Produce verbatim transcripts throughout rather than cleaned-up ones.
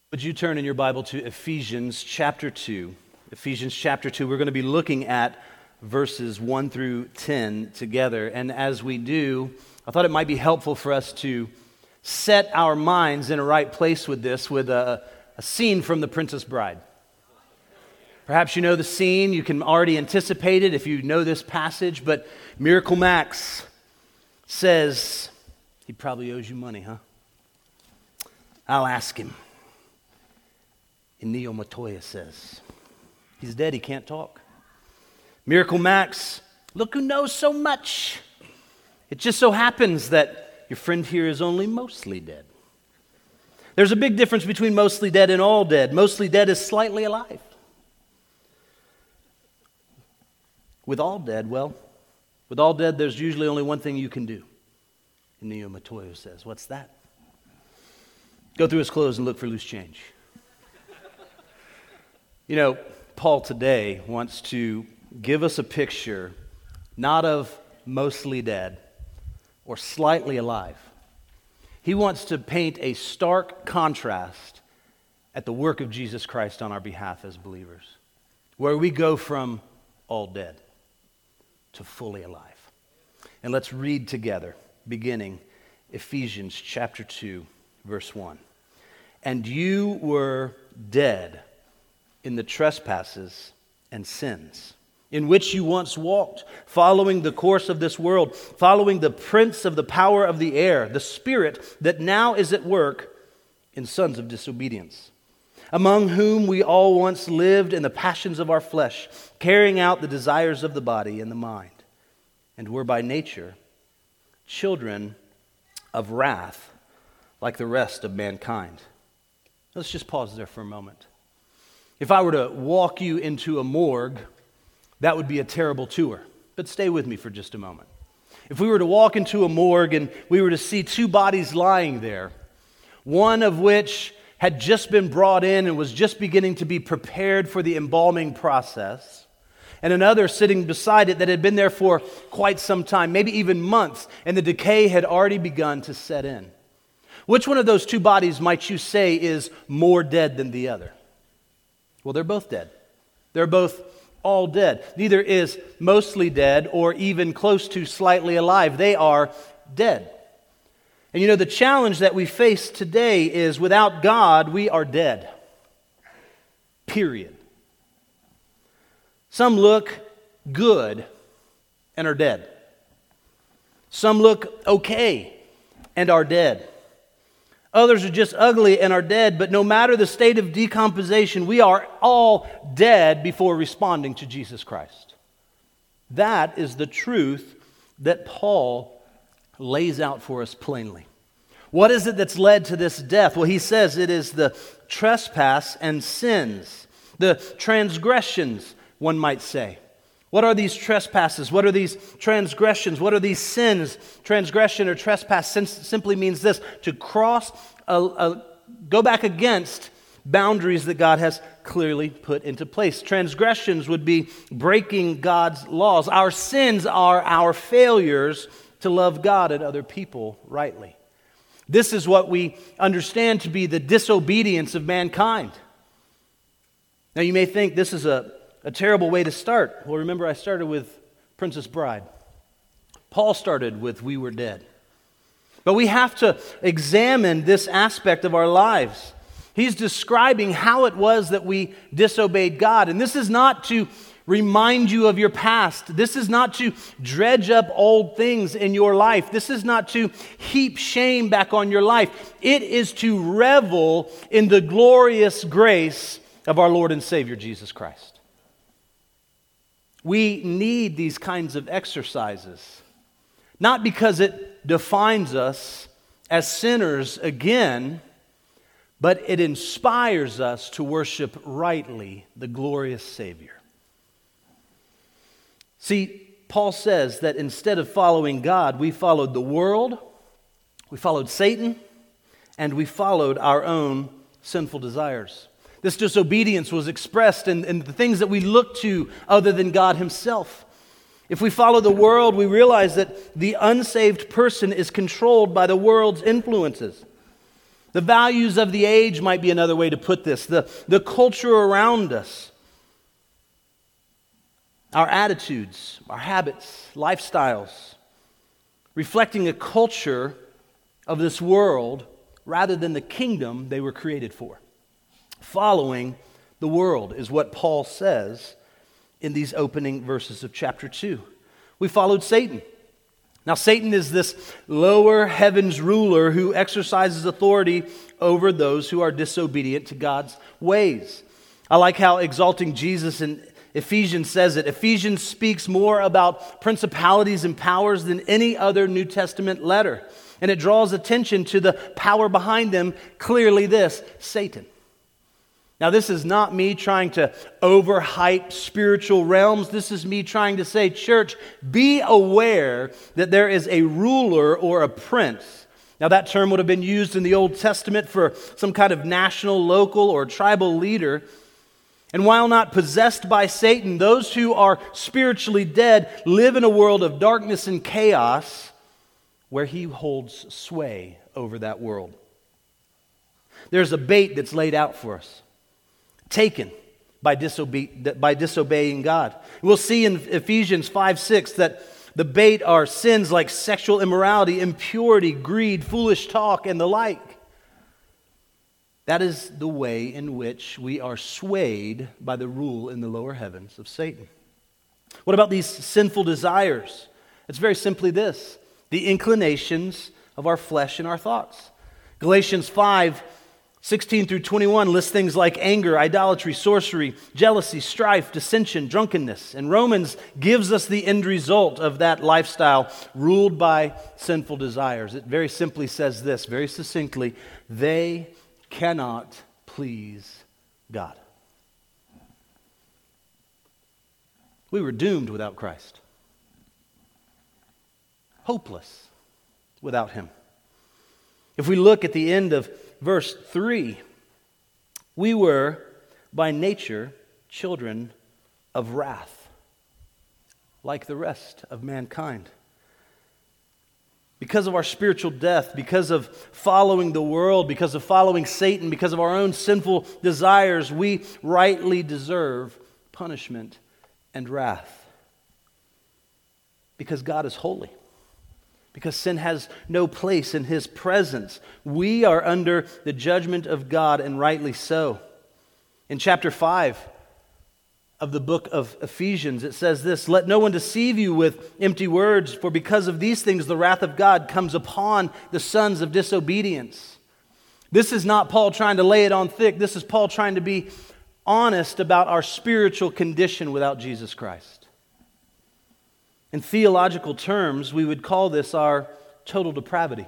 Would you turn in your Bible to Ephesians chapter two? Ephesians chapter two, we're going to be looking at verses one through ten together. And as we do, I thought it might be helpful for us to set our minds in a right place with this, with a, a scene from The Princess Bride. Perhaps you know the scene, you can already anticipate it if you know this passage, but Miracle Max says, he probably owes you money, huh? I'll ask him. Inigo Montoya says, he's dead, he can't talk. Miracle Max, look who knows so much. It just so happens that your friend here is only mostly dead. There's a big difference between mostly dead and all dead. Mostly dead is slightly alive. With all dead, well, with all dead, there's usually only one thing you can do. Inigo Montoya says, what's that? Go through his clothes and look for loose change. You know, Paul today wants to give us a picture not of mostly dead or slightly alive. He wants to paint a stark contrast at the work of Jesus Christ on our behalf as believers, where we go from all dead to fully alive. And let's read together, beginning Ephesians chapter two, verse one. And you were dead in the trespasses and sins, in which you once walked, following the course of this world, following the prince of the power of the air, the spirit that now is at work in sons of disobedience, among whom we all once lived in the passions of our flesh, carrying out the desires of the body and the mind, and were by nature children of wrath like the rest of mankind. Let's just pause there for a moment. If I were to walk you into a morgue, that would be a terrible tour. But stay with me for just a moment. If we were to walk into a morgue and we were to see two bodies lying there, one of which had just been brought in and was just beginning to be prepared for the embalming process, and another sitting beside it that had been there for quite some time, maybe even months, and the decay had already begun to set in. Which one of those two bodies might you say is more dead than the other? Well, they're both dead. They're both all dead. Neither is mostly dead or even close to slightly alive. They are dead. And you know, the challenge that we face today is without God, we are dead. Period. Some look good and are dead. Some look okay and are dead. Others are just ugly and are dead, but no matter the state of decomposition, we are all dead before responding to Jesus Christ. That is the truth that Paul lays out for us plainly. What is it that's led to this death? Well, he says it is the trespass and sins, the transgressions, one might say. What are these trespasses? What are these transgressions? What are these sins? Transgression or trespass simply means this: to cross, a, a, go back against boundaries that God has clearly put into place. Transgressions would be breaking God's laws. Our sins are our failures to love God and other people rightly. This is what we understand to be the disobedience of mankind. Now you may think this is a A terrible way to start. Well, remember, I started with Princess Bride. Paul started with we were dead. But we have to examine this aspect of our lives. He's describing how it was that we disobeyed God. And this is not to remind you of your past. This is not to dredge up old things in your life. This is not to heap shame back on your life. It is to revel in the glorious grace of our Lord and Savior, Jesus Christ. We need these kinds of exercises, not because it defines us as sinners again, but it inspires us to worship rightly the glorious Savior. See, Paul says that instead of following God, we followed the world, we followed Satan, and we followed our own sinful desires. This disobedience was expressed in, in the things that we look to other than God Himself. If we follow the world, we realize that the unsaved person is controlled by the world's influences. The values of the age might be another way to put this. The, the culture around us. Our attitudes, our habits, lifestyles. Reflecting a culture of this world rather than the kingdom they were created for. Following the world is what Paul says in these opening verses of chapter two. We followed Satan. Now, Satan is this lower heavens ruler who exercises authority over those who are disobedient to God's ways. I like how exalting Jesus in Ephesians says it. Ephesians speaks more about principalities and powers than any other New Testament letter. And it draws attention to the power behind them, clearly this, Satan. Now, this is not me trying to overhype spiritual realms. This is me trying to say, church, be aware that there is a ruler or a prince. Now, that term would have been used in the Old Testament for some kind of national, local, or tribal leader. And while not possessed by Satan, those who are spiritually dead live in a world of darkness and chaos where he holds sway over that world. There's a bait that's laid out for us. Taken by, disobe- by disobeying God. We'll see in Ephesians five six that the bait are sins like sexual immorality, impurity, greed, foolish talk, and the like. That is the way in which we are swayed by the rule in the lower heavens of Satan. What about these sinful desires? It's very simply this: the inclinations of our flesh and our thoughts. Galatians five sixteen through twenty-one lists things like anger, idolatry, sorcery, jealousy, strife, dissension, drunkenness. And Romans gives us the end result of that lifestyle ruled by sinful desires. It very simply says this, very succinctly: they cannot please God. We were doomed without Christ. Hopeless without Him. If we look at the end of verse three, we were by nature children of wrath, like the rest of mankind. Because of our spiritual death, because of following the world, because of following Satan, because of our own sinful desires, we rightly deserve punishment and wrath. Because God is holy. Because sin has no place in His presence. We are under the judgment of God, and rightly so. In chapter five of the book of Ephesians, it says this: let no one deceive you with empty words, for because of these things the wrath of God comes upon the sons of disobedience. This is not Paul trying to lay it on thick. This is Paul trying to be honest about our spiritual condition without Jesus Christ. In theological terms, we would call this our total depravity.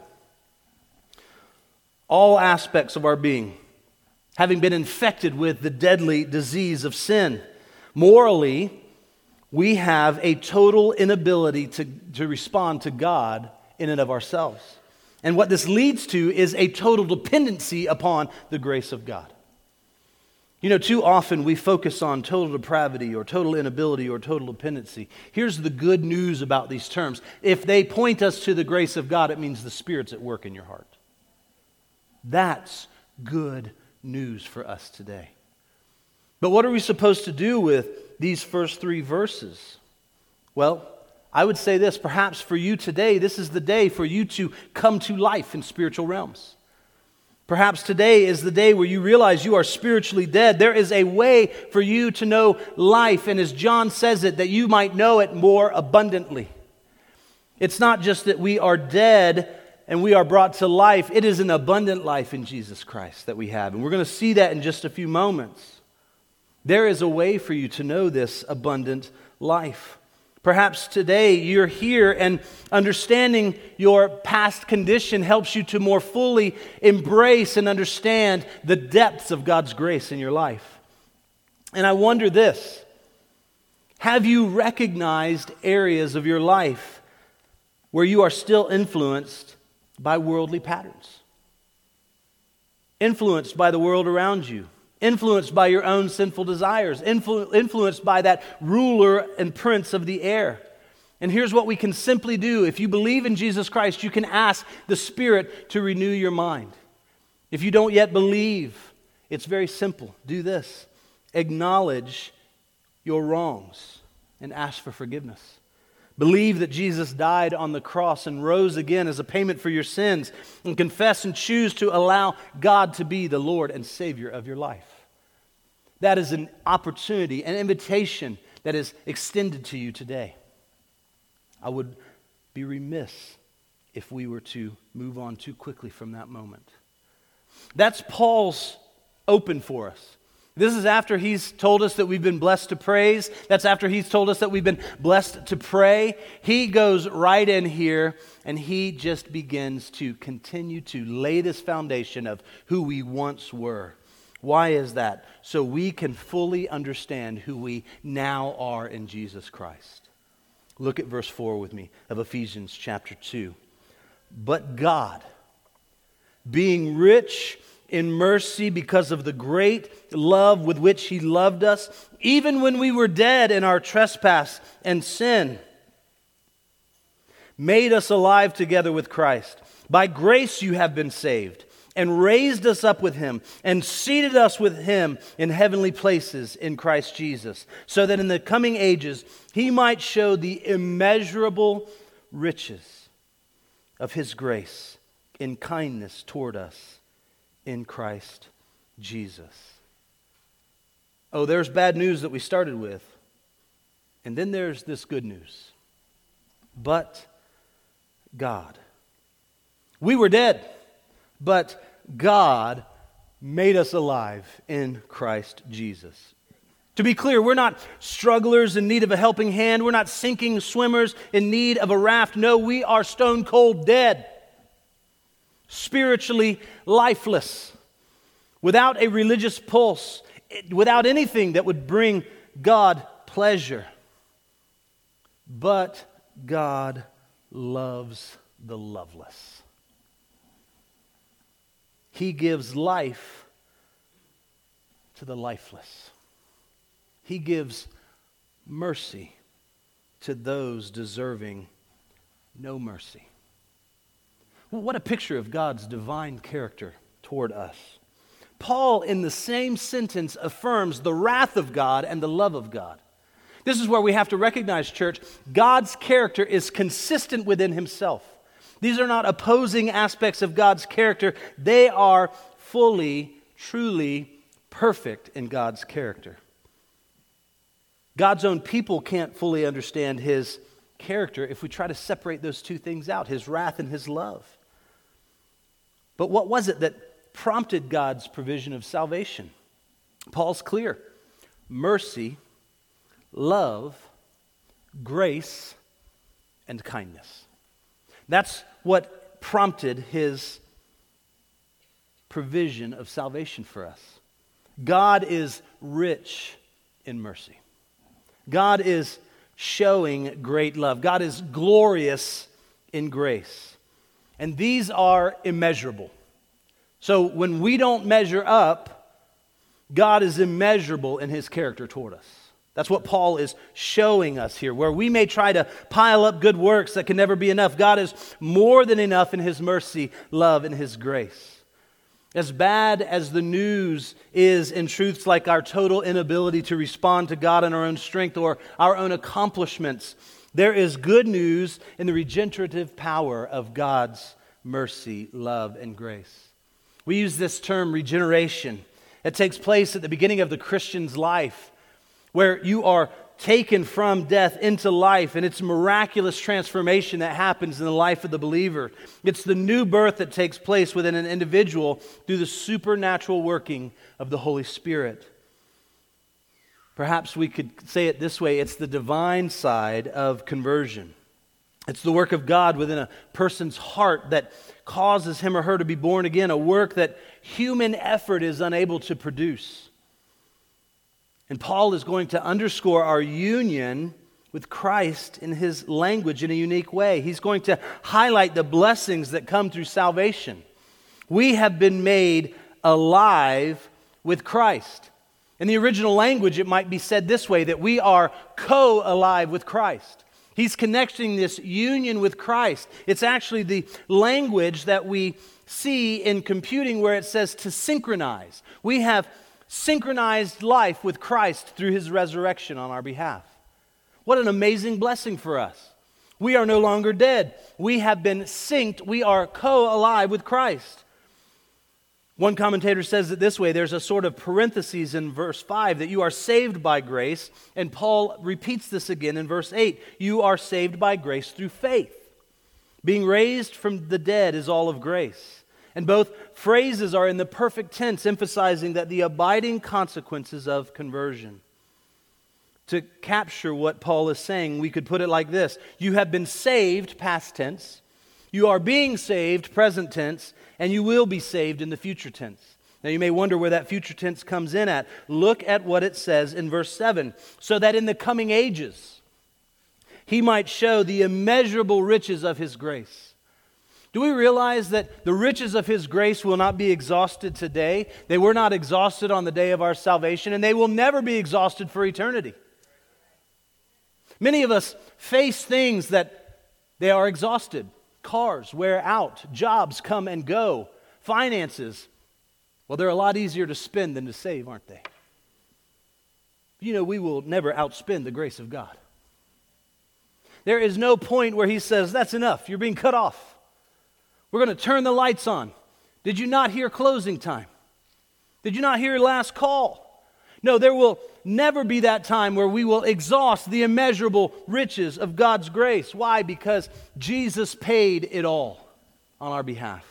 All aspects of our being, having been infected with the deadly disease of sin. Morally, we have a total inability to, to respond to God in and of ourselves. And what this leads to is a total dependency upon the grace of God. You know, too often we focus on total depravity or total inability or total dependency. Here's the good news about these terms. If they point us to the grace of God, it means the Spirit's at work in your heart. That's good news for us today. But what are we supposed to do with these first three verses? Well, I would say this: perhaps for you today, this is the day for you to come to life in spiritual realms. Perhaps today is the day where you realize you are spiritually dead. There is a way for you to know life, and as John says it, that you might know it more abundantly. It's not just that we are dead and we are brought to life. It is an abundant life in Jesus Christ that we have, and we're going to see that in just a few moments. There is a way for you to know this abundant life. Perhaps today you're here and understanding your past condition helps you to more fully embrace and understand the depths of God's grace in your life. And I wonder this: have you recognized areas of your life where you are still influenced by worldly patterns? Influenced by the world around you? Influenced by your own sinful desires, influ- influenced by that ruler and prince of the air. And here's what we can simply do. If you believe in Jesus Christ, you can ask the Spirit to renew your mind. If you don't yet believe, it's very simple. Do this. Acknowledge your wrongs and ask for forgiveness. Believe that Jesus died on the cross and rose again as a payment for your sins, and confess and choose to allow God to be the Lord and Savior of your life. That is an opportunity, an invitation that is extended to you today. I would be remiss if we were to move on too quickly from that moment. That's Paul's open for us. This is after he's told us that we've been blessed to praise. That's after he's told us that we've been blessed to pray. He goes right in here and he just begins to continue to lay this foundation of who we once were. Why is that? So we can fully understand who we now are in Jesus Christ. Look at verse four with me of Ephesians chapter two. But God, being rich in mercy because of the great love with which He loved us, even when we were dead in our trespass and sin, made us alive together with Christ. By grace you have been saved, and raised us up with Him, and seated us with Him in heavenly places in Christ Jesus, so that in the coming ages He might show the immeasurable riches of His grace in kindness toward us in Christ Jesus. Oh, there's bad news that we started with. And then there's this good news. But God. We were dead, but God made us alive in Christ Jesus. To be clear, we're not strugglers in need of a helping hand. We're not sinking swimmers in need of a raft. No, we are stone cold dead. Spiritually lifeless, without a religious pulse, without anything that would bring God pleasure. But God loves the loveless. He gives life to the lifeless. He gives mercy to those deserving no mercy. What a picture of God's divine character toward us. Paul, in the same sentence, affirms the wrath of God and the love of God. This is where we have to recognize, church, God's character is consistent within Himself. These are not opposing aspects of God's character. They are fully, truly perfect in God's character. God's own people can't fully understand His character if we try to separate those two things out, His wrath and His love. But what was it that prompted God's provision of salvation? Paul's clear. Mercy, love, grace, and kindness. That's what prompted His provision of salvation for us. God is rich in mercy. God is showing great love. God is glorious in grace. And these are immeasurable. So when we don't measure up, God is immeasurable in His character toward us. That's what Paul is showing us here. Where we may try to pile up good works that can never be enough, God is more than enough in His mercy, love, and His grace. As bad as the news is in truths like our total inability to respond to God in our own strength or our own accomplishments, there is good news in the regenerative power of God's mercy, love, and grace. We use this term regeneration. It takes place at the beginning of the Christian's life, where you are taken from death into life, and it's miraculous transformation that happens in the life of the believer. It's the new birth that takes place within an individual through the supernatural working of the Holy Spirit. Perhaps we could say it this way: it's the divine side of conversion. It's the work of God within a person's heart that causes him or her to be born again, a work that human effort is unable to produce. And Paul is going to underscore our union with Christ in his language in a unique way. He's going to highlight the blessings that come through salvation. We have been made alive with Christ. In the original language, it might be said this way, that we are co-alive with Christ. He's connecting this union with Christ. It's actually the language that we see in computing where it says to synchronize. We have synchronized life with Christ through his resurrection on our behalf. What an amazing blessing for us. We are no longer dead. We have been synced. We are co-alive with Christ. One commentator says it this way. There's a sort of parenthesis in verse five that you are saved by grace. And Paul repeats this again in verse eight. You are saved by grace through faith. Being raised from the dead is all of grace. And both phrases are in the perfect tense, emphasizing that the abiding consequences of conversion. To capture what Paul is saying, we could put it like this. You have been saved, past tense. You are being saved, present tense. And you will be saved in the future tense. Now you may wonder where that future tense comes in at. Look at what it says in verse seven. So that in the coming ages, he might show the immeasurable riches of his grace. Do we realize that the riches of his grace will not be exhausted today? They were not exhausted on the day of our salvation, and they will never be exhausted for eternity. Many of us face things that they are exhausted. Cars wear out, jobs come and go, finances, well, they're a lot easier to spend than to save, aren't they? You know, we will never outspend the grace of God. There is no point where he says, that's enough, you're being cut off. We're going to turn the lights on. Did you not hear closing time? Did you not hear last call? No, there will never be that time where we will exhaust the immeasurable riches of God's grace. Why? Because Jesus paid it all on our behalf.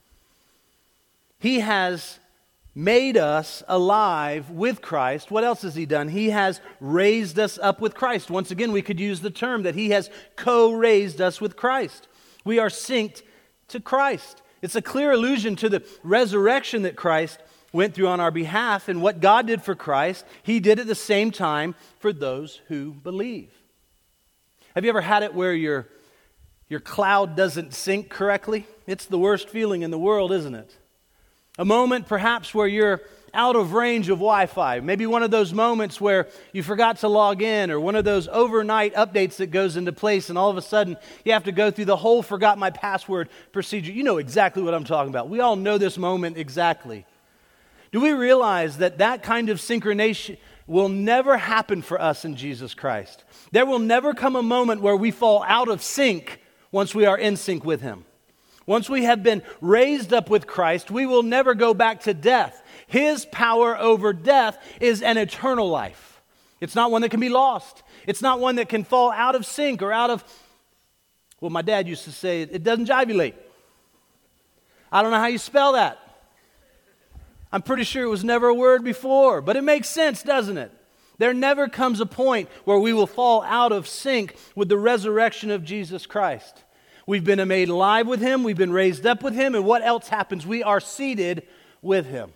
He has made us alive with Christ. What else has he done? He has raised us up with Christ. Once again, we could use the term that he has co-raised us with Christ. We are synced to Christ. It's a clear allusion to the resurrection that Christ went through on our behalf, and what God did for Christ, he did at the same time for those who believe. Have you ever had it where your, your cloud doesn't sync correctly? It's the worst feeling in the world, isn't it? A moment perhaps where you're out of range of Wi-Fi. Maybe one of those moments where you forgot to log in, or one of those overnight updates that goes into place, and all of a sudden you have to go through the whole forgot my password procedure. You know exactly what I'm talking about. We all know this moment exactly. Do we realize that that kind of synchronization will never happen for us in Jesus Christ? There will never come a moment where we fall out of sync once we are in sync with him. Once we have been raised up with Christ, we will never go back to death. His power over death is an eternal life. It's not one that can be lost. It's not one that can fall out of sync or out of, well, my dad used to say, it doesn't jivulate. I don't know how you spell that. I'm pretty sure it was never a word before, but it makes sense, doesn't it? There never comes a point where we will fall out of sync with the resurrection of Jesus Christ. We've been made alive with him, we've been raised up with him, and what else happens? We are seated with him.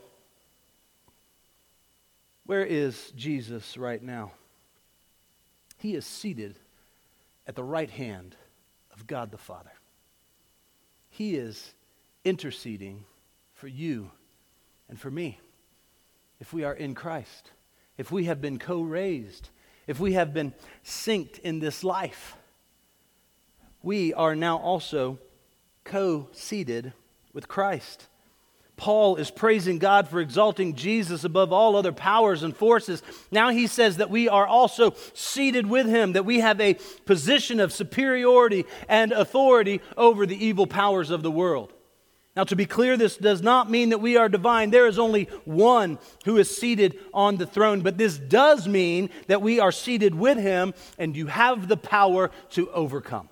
Where is Jesus right now? He is seated at the right hand of God the Father. He is interceding for you and for me. If we are in Christ, if we have been co-raised, if we have been synced in this life, we are now also co-seated with Christ. Paul is praising God for exalting Jesus above all other powers and forces. Now he says that we are also seated with him, that we have a position of superiority and authority over the evil powers of the world. Now, to be clear, this does not mean that we are divine. There is only one who is seated on the throne. But this does mean that we are seated with him, and you have the power to overcome.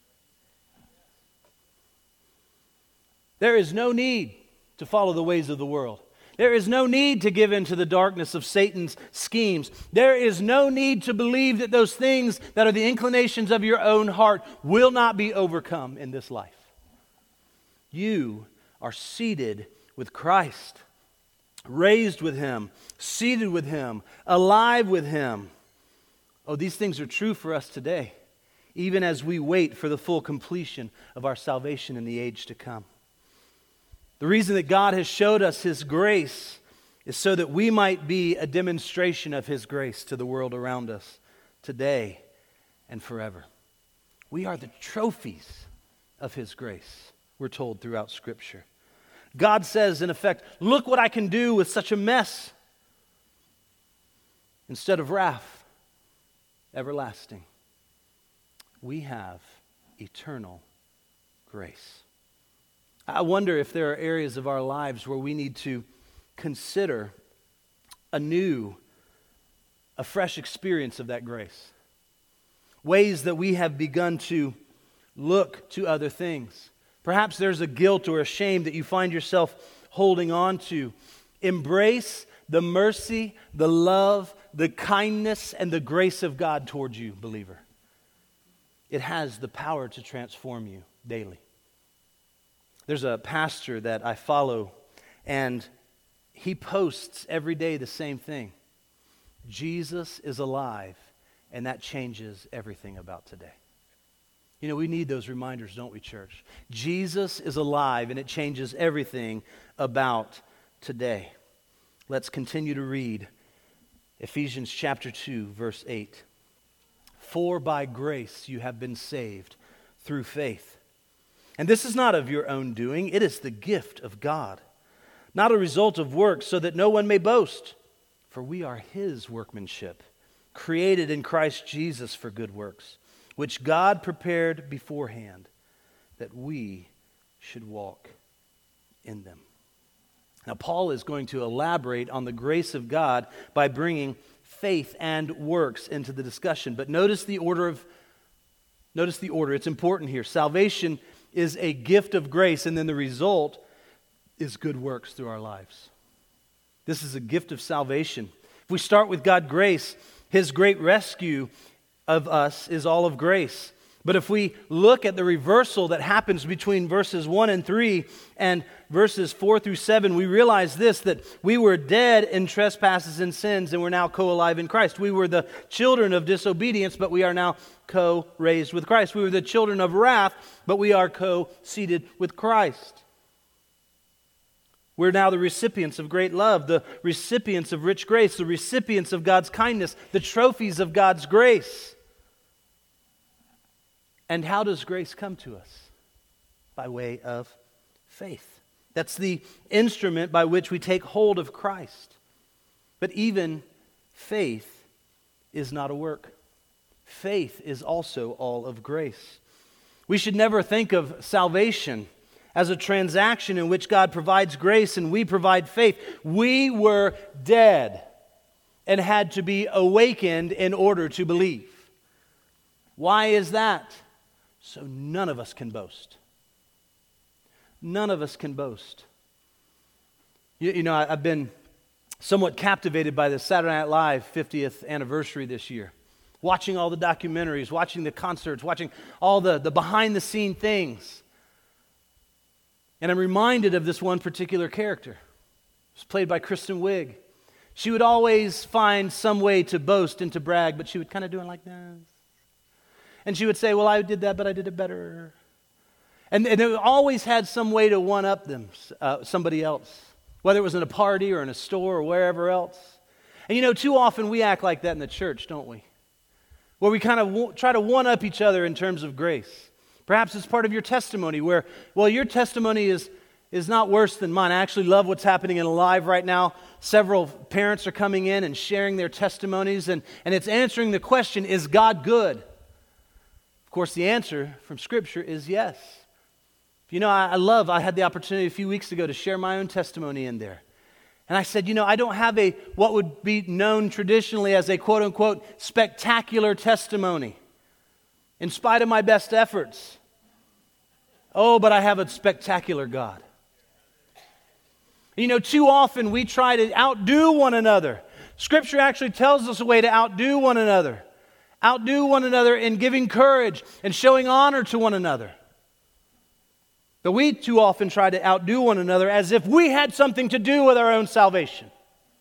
There is no need to follow the ways of the world. There is no need to give in to the darkness of Satan's schemes. There is no need to believe that those things that are the inclinations of your own heart will not be overcome in this life. You are seated with Christ, raised with him, seated with him, alive with him. Oh, these things are true for us today, even as we wait for the full completion of our salvation in the age to come. The reason that God has showed us his grace is so that we might be a demonstration of his grace to the world around us today and forever. We are the trophies of His grace, we're told throughout Scripture. God says, in effect, look what I can do with such a mess. Instead of wrath, everlasting, we have eternal grace. I wonder if there are areas of our lives where we need to consider a new, a fresh experience of that grace. Ways that we have begun to look to other things. Perhaps there's a guilt or a shame that you find yourself holding on to. Embrace the mercy, the love, the kindness, and the grace of God towards you, believer. It has the power to transform you daily. There's a pastor that I follow, and he posts every day the same thing. Jesus is alive, and that changes everything about today. You know, we need those reminders, don't we, church? Jesus is alive, and it changes everything about today. Let's continue to read Ephesians chapter two, verse eight. For by grace you have been saved through faith. And this is not of your own doing, it is the gift of God, not a result of works, so that no one may boast. For we are His workmanship, created in Christ Jesus for good works, which God prepared beforehand that we should walk in them. Now, Paul is going to elaborate on the grace of God by bringing faith and works into the discussion. But notice the order of notice the order. It's important here. Salvation is a gift of grace, and then the result is good works through our lives. This is a gift of salvation. If we start with God's grace, His great rescue of us is all of grace. But if we look at the reversal that happens between verses one and three and verses four through seven, we realize this, that we were dead in trespasses and sins, and we're now co-alive in Christ. We were the children of disobedience, but we are now co-raised with Christ. We were the children of wrath, but we are co-seated with Christ. We're now the recipients of great love, the recipients of rich grace, the recipients of God's kindness, the trophies of God's grace. And how does grace come to us? By way of faith. That's the instrument by which we take hold of Christ. But even faith is not a work. Faith is also all of grace. We should never think of salvation as a transaction in which God provides grace and we provide faith. We were dead and had to be awakened in order to believe. Why is that? So none of us can boast. None of us can boast. You, you know, I, I've been somewhat captivated by the Saturday Night Live fiftieth anniversary this year. Watching all the documentaries, watching the concerts, watching all the, the behind-the-scene things. And I'm reminded of this one particular character. It was played by Kristen Wiig. She would always find some way to boast and to brag, but she would kind of do it like this. And she would say, well, I did that, but I did it better. And, and they always had some way to one-up them, uh, somebody else, whether it was in a party or in a store or wherever else. And you know, too often we act like that in the church, don't we? Where we kind of w- try to one-up each other in terms of grace. Perhaps it's part of your testimony where, well, your testimony is, is not worse than mine. I actually love what's happening in Alive right now. Several parents are coming in and sharing their testimonies, and, and it's answering the question, is God good? Of course, the answer from Scripture is yes. You know, I, I love, I had the opportunity a few weeks ago to share my own testimony in there. And I said, you know, I don't have a, what would be known traditionally as a quote-unquote spectacular testimony. In spite of my best efforts. Oh, but I have a spectacular God. You know, too often we try to outdo one another. Scripture actually tells us a way to outdo one another. Outdo one another in giving courage and showing honor to one another. But we too often try to outdo one another as if we had something to do with our own salvation.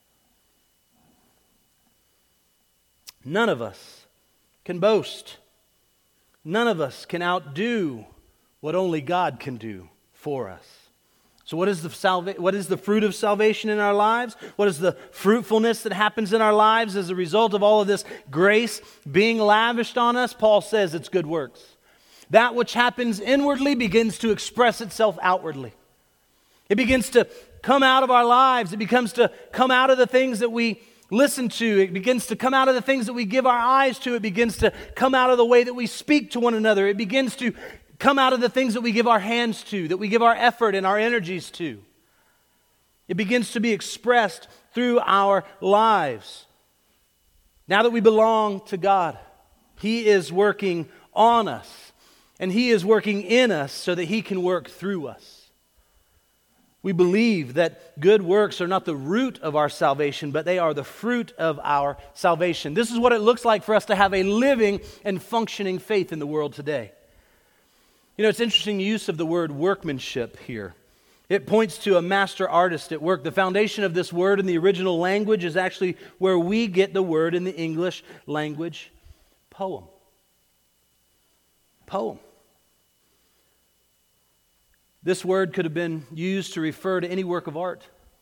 None of us can boast. None of us can outdo what only God can do for us. So what is the salva- what is the fruit of salvation in our lives? What is the fruitfulness that happens in our lives as a result of all of this grace being lavished on us? Paul says it's good works. That which happens inwardly begins to express itself outwardly. It begins to come out of our lives. It becomes to come out of the things that we listen to. It begins to come out of the things that we give our eyes to. It begins to come out of the way that we speak to one another. It begins to come out of the things that we give our hands to, that we give our effort and our energies to. It begins to be expressed through our lives. Now that we belong to God, He is working on us, and He is working in us so that He can work through us. We believe that good works are not the root of our salvation, but they are the fruit of our salvation. This is what it looks like for us to have a living and functioning faith in the world today. You know, it's interesting use of the word workmanship here. It points to a master artist at work. The foundation of this word in the original language is actually where we get the word in the English language, poem. Poem. This word could have been used to refer to any work of art.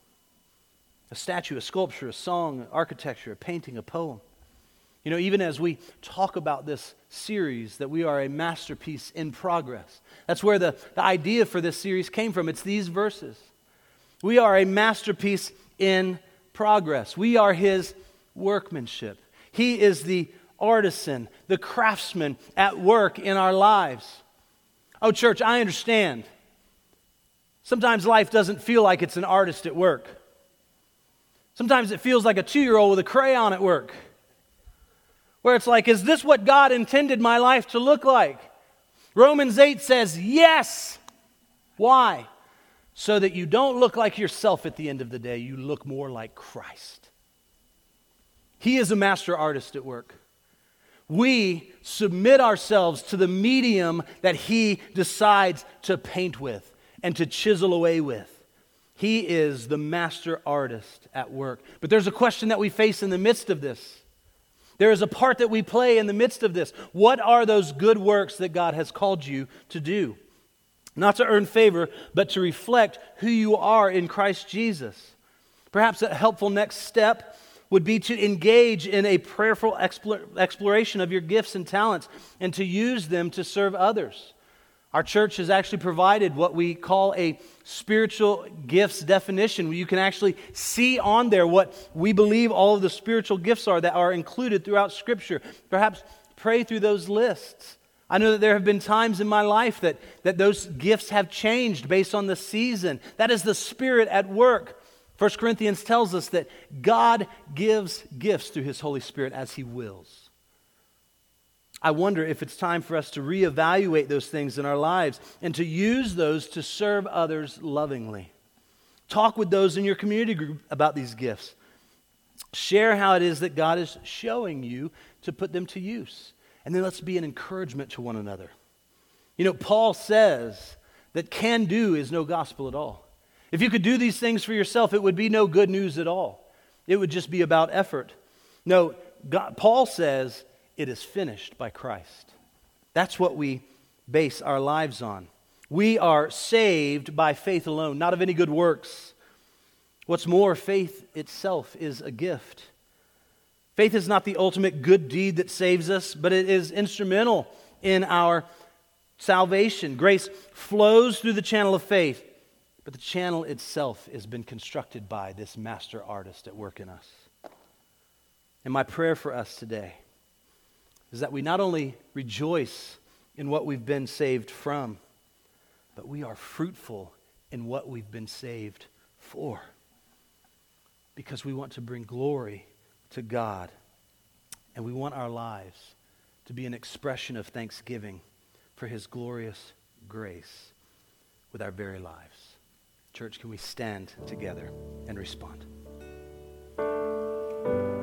A statue, a sculpture, a song, architecture, a painting, a poem. You know, even as we talk about this series, that we are a masterpiece in progress. That's where the, the idea for this series came from. It's these verses. We are a masterpiece in progress. We are His workmanship. He is the artisan, the craftsman at work in our lives. Oh, church, I understand. Sometimes life doesn't feel like it's an artist at work. Sometimes it feels like a two-year-old with a crayon at work. Where it's like, is this what God intended my life to look like? Romans eight says, yes. Why? So that you don't look like yourself at the end of the day. You look more like Christ. He is a master artist at work. We submit ourselves to the medium that He decides to paint with and to chisel away with. He is the master artist at work. But there's a question that we face in the midst of this. There is a part that we play in the midst of this. What are those good works that God has called you to do? Not to earn favor, but to reflect who you are in Christ Jesus. Perhaps a helpful next step would be to engage in a prayerful exploration of your gifts and talents and to use them to serve others. Our church has actually provided what we call a spiritual gifts definition, where you can actually see on there what we believe all of the spiritual gifts are that are included throughout Scripture. Perhaps pray through those lists. I know that there have been times in my life that, that those gifts have changed based on the season. That is the Spirit at work. First Corinthians tells us that God gives gifts through His Holy Spirit as He wills. I wonder if it's time for us to reevaluate those things in our lives and to use those to serve others lovingly. Talk with those in your community group about these gifts. Share how it is that God is showing you to put them to use. And then let's be an encouragement to one another. You know, Paul says that can do is no gospel at all. If you could do these things for yourself, it would be no good news at all. It would just be about effort. No, God, Paul says it is finished by Christ. That's what we base our lives on. We are saved by faith alone, not of any good works. What's more, faith itself is a gift. Faith is not the ultimate good deed that saves us, but it is instrumental in our salvation. Grace flows through the channel of faith, but the channel itself has been constructed by this master artist at work in us. And my prayer for us today is that we not only rejoice in what we've been saved from, but we are fruitful in what we've been saved for. Because we want to bring glory to God. And we want our lives to be an expression of thanksgiving for His glorious grace with our very lives. Church, can we stand together and respond?